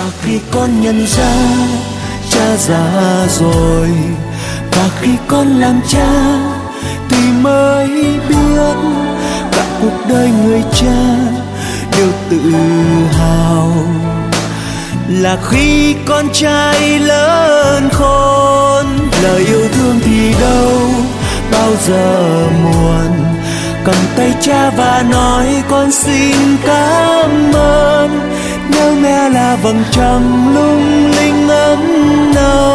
Khi con nhận ra cha già rồi, và khi con làm cha thì mới biết cả cuộc đời người cha đều tự hào. Là khi con trai lớn khôn, lời yêu thương thì đâu bao giờ muộn. Cầm tay cha và nói con xin cảm ơn, nhớ mẹ là vầng trăng lung linh ấm nâu.